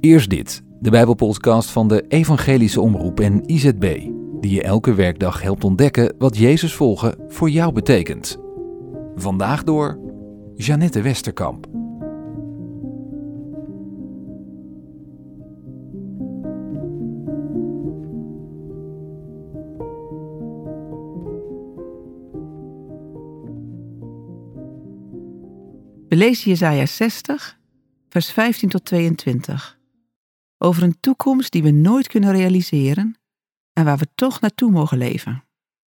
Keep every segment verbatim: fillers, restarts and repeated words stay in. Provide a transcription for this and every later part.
Eerst dit, de Bijbelpodcast van de Evangelische Omroep en I Z B, die je elke werkdag helpt ontdekken wat Jezus volgen voor jou betekent. Vandaag door Jeannette Westerkamp. We lezen Jesaja zestig, vers vijftien tot tweeëntwintig. Over een toekomst die we nooit kunnen realiseren en waar we toch naartoe mogen leven.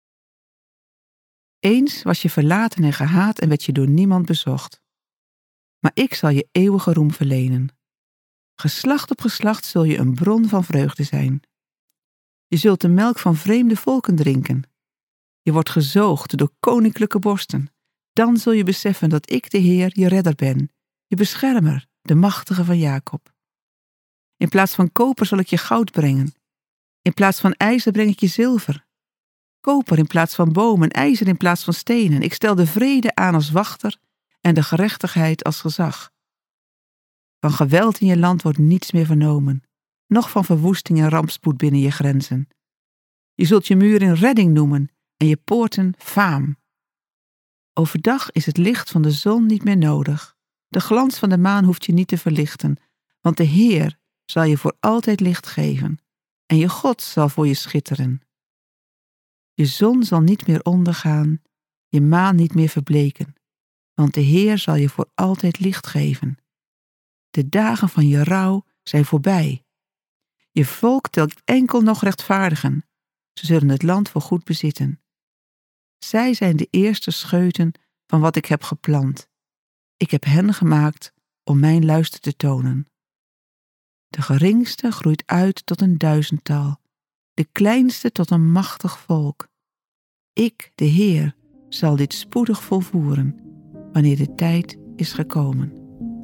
Eens was je verlaten en gehaat en werd je door niemand bezocht. Maar ik zal je eeuwige roem verlenen. Geslacht op geslacht zul je een bron van vreugde zijn. Je zult de melk van vreemde volken drinken. Je wordt gezoogd door koninklijke borsten. Dan zul je beseffen dat ik de Heer, je redder ben, je beschermer, de machtige van Jacob. In plaats van koper zal ik je goud brengen. In plaats van ijzer breng ik je zilver. Koper in plaats van bomen, ijzer in plaats van stenen. Ik stel de vrede aan als wachter en de gerechtigheid als gezag. Van geweld in je land wordt niets meer vernomen, noch van verwoesting en rampspoed binnen je grenzen. Je zult je muren redding noemen en je poorten faam. Overdag is het licht van de zon niet meer nodig. De glans van de maan hoeft je niet te verlichten, want de Heer zal je voor altijd licht geven en je God zal voor je schitteren. Je zon zal niet meer ondergaan, je maan niet meer verbleken, want de Heer zal je voor altijd licht geven. De dagen van je rouw zijn voorbij. Je volk telt enkel nog rechtvaardigen. Ze zullen het land voor goed bezitten. Zij zijn de eerste scheuten van wat ik heb geplant. Ik heb hen gemaakt om mijn luister te tonen. De geringste groeit uit tot een duizendtal, de kleinste tot een machtig volk. Ik, de Heer, zal dit spoedig volvoeren, wanneer de tijd is gekomen.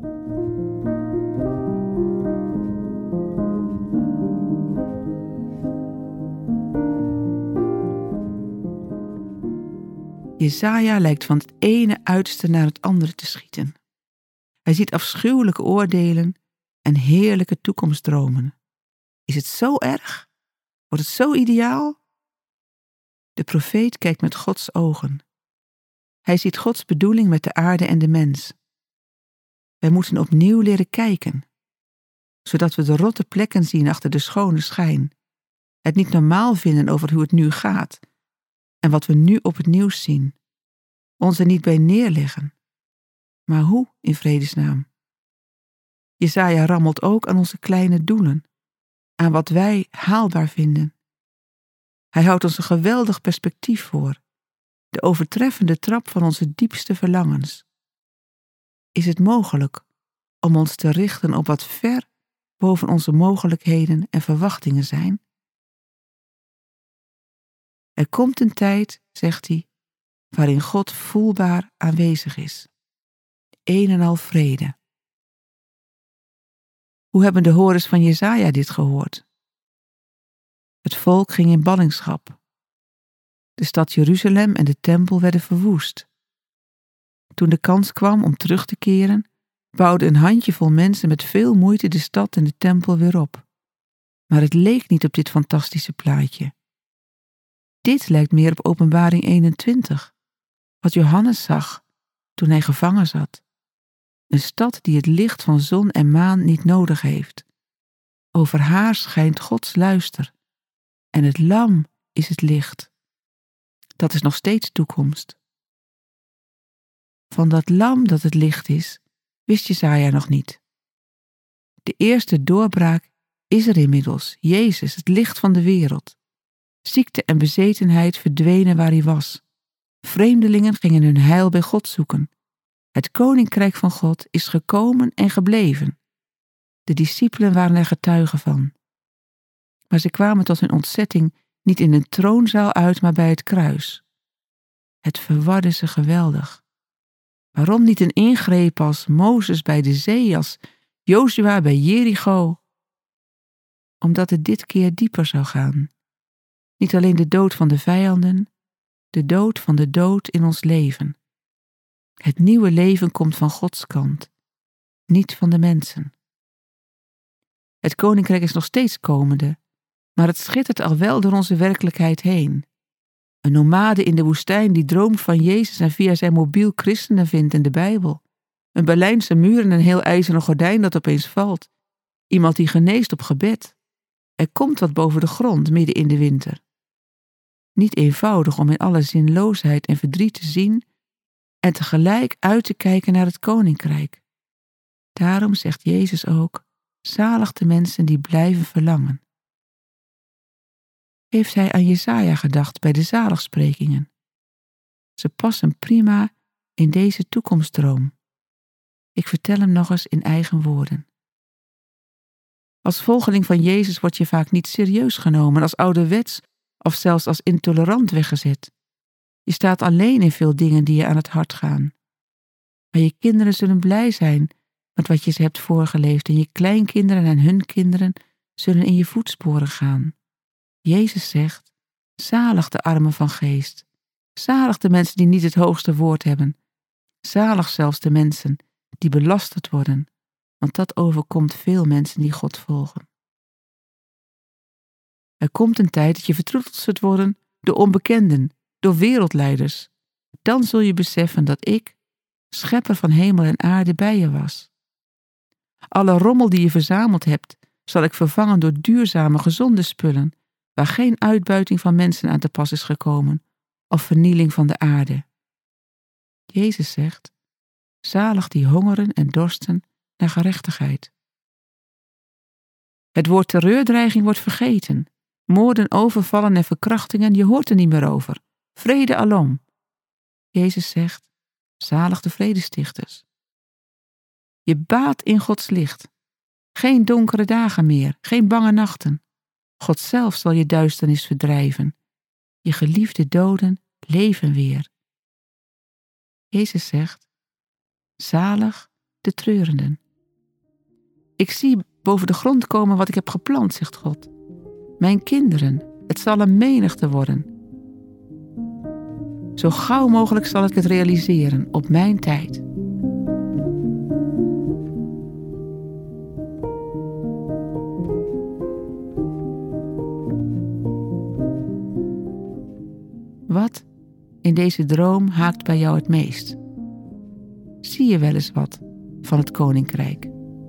Jesaja lijkt van het ene uiterste naar het andere te schieten. Hij ziet afschuwelijke oordelen en heerlijke toekomstdromen. Is het zo erg? Wordt het zo ideaal? De profeet kijkt met Gods ogen. Hij ziet Gods bedoeling met de aarde en de mens. Wij moeten opnieuw leren kijken, zodat we de rotte plekken zien achter de schone schijn, het niet normaal vinden over hoe het nu gaat en wat we nu op het nieuws zien. Ons er niet bij neerleggen. Maar hoe, in vredesnaam? Jesaja rammelt ook aan onze kleine doelen, aan wat wij haalbaar vinden. Hij houdt ons een geweldig perspectief voor, de overtreffende trap van onze diepste verlangens. Is het mogelijk om ons te richten op wat ver boven onze mogelijkheden en verwachtingen zijn? Er komt een tijd, zegt hij, waarin God voelbaar aanwezig is. Een en al vrede. Hoe hebben de horens van Jesaja dit gehoord? Het volk ging in ballingschap. De stad Jeruzalem en de tempel werden verwoest. Toen de kans kwam om terug te keren, bouwde een handjevol mensen met veel moeite de stad en de tempel weer op. Maar het leek niet op dit fantastische plaatje. Dit lijkt meer op Openbaring eenentwintig, wat Johannes zag toen hij gevangen zat. Een stad die het licht van zon en maan niet nodig heeft. Over haar schijnt Gods luister. En het lam is het licht. Dat is nog steeds toekomst. Van dat lam dat het licht is, wist Jesaja nog niet. De eerste doorbraak is er inmiddels, Jezus, het licht van de wereld. Ziekte en bezetenheid verdwenen waar hij was. Vreemdelingen gingen hun heil bij God zoeken. Het koninkrijk van God is gekomen en gebleven. De discipelen waren er getuigen van. Maar ze kwamen tot hun ontzetting niet in een troonzaal uit, maar bij het kruis. Het verwarde ze geweldig. Waarom niet een ingreep als Mozes bij de zee, als Jozua bij Jericho? Omdat het dit keer dieper zou gaan. Niet alleen de dood van de vijanden, de dood van de dood in ons leven. Het nieuwe leven komt van Gods kant, niet van de mensen. Het koninkrijk is nog steeds komende, maar het schittert al wel door onze werkelijkheid heen. Een nomade in de woestijn die droomt van Jezus en via zijn mobiel christenen vindt in de Bijbel. Een Berlijnse muur en een heel ijzeren gordijn dat opeens valt. Iemand die geneest op gebed. Er komt wat boven de grond midden in de winter. Niet eenvoudig om in alle zinloosheid en verdriet te zien en tegelijk uit te kijken naar het koninkrijk. Daarom zegt Jezus ook, zalig de mensen die blijven verlangen. Heeft hij aan Jesaja gedacht bij de zaligsprekingen? Ze passen prima in deze toekomstdroom. Ik vertel hem nog eens in eigen woorden. Als volgeling van Jezus word je vaak niet serieus genomen, als ouderwets of zelfs als intolerant weggezet. Je staat alleen in veel dingen die je aan het hart gaan. Maar je kinderen zullen blij zijn met wat je ze hebt voorgeleefd en je kleinkinderen en hun kinderen zullen in je voetsporen gaan. Jezus zegt, zalig de armen van geest, zalig de mensen die niet het hoogste woord hebben, zalig zelfs de mensen die belasterd worden, want dat overkomt veel mensen die God volgen. Er komt een tijd dat je vertroeteld zult worden door onbekenden, door wereldleiders. Dan zul je beseffen dat ik, schepper van hemel en aarde, bij je was. Alle rommel die je verzameld hebt, zal ik vervangen door duurzame, gezonde spullen, waar geen uitbuiting van mensen aan te pas is gekomen, of vernieling van de aarde. Jezus zegt, zalig die hongeren en dorsten naar gerechtigheid. Het woord terreurdreiging wordt vergeten. Moorden, overvallen en verkrachtingen, je hoort er niet meer over. Vrede alom. Jezus zegt, zalig de vredestichters. Je baat in Gods licht. Geen donkere dagen meer, geen bange nachten. God zelf zal je duisternis verdrijven. Je geliefde doden leven weer. Jezus zegt, zalig de treurenden. Ik zie boven de grond komen wat ik heb geplant, zegt God. Mijn kinderen, het zal een menigte worden. Zo gauw mogelijk zal ik het realiseren, op mijn tijd. Wat in deze droom haakt bij jou het meest? Zie je wel eens wat van het koninkrijk?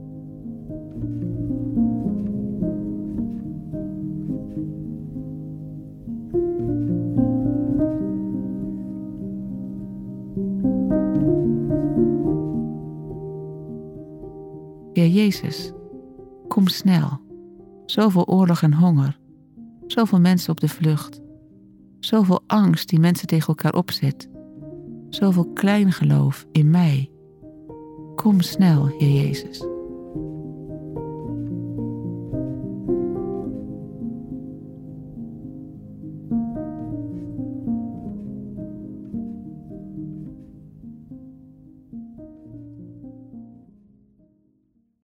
Heer Jezus, kom snel. Zoveel oorlog en honger, zoveel mensen op de vlucht, zoveel angst die mensen tegen elkaar opzet, zoveel kleingeloof in mij. Kom snel, Heer Jezus.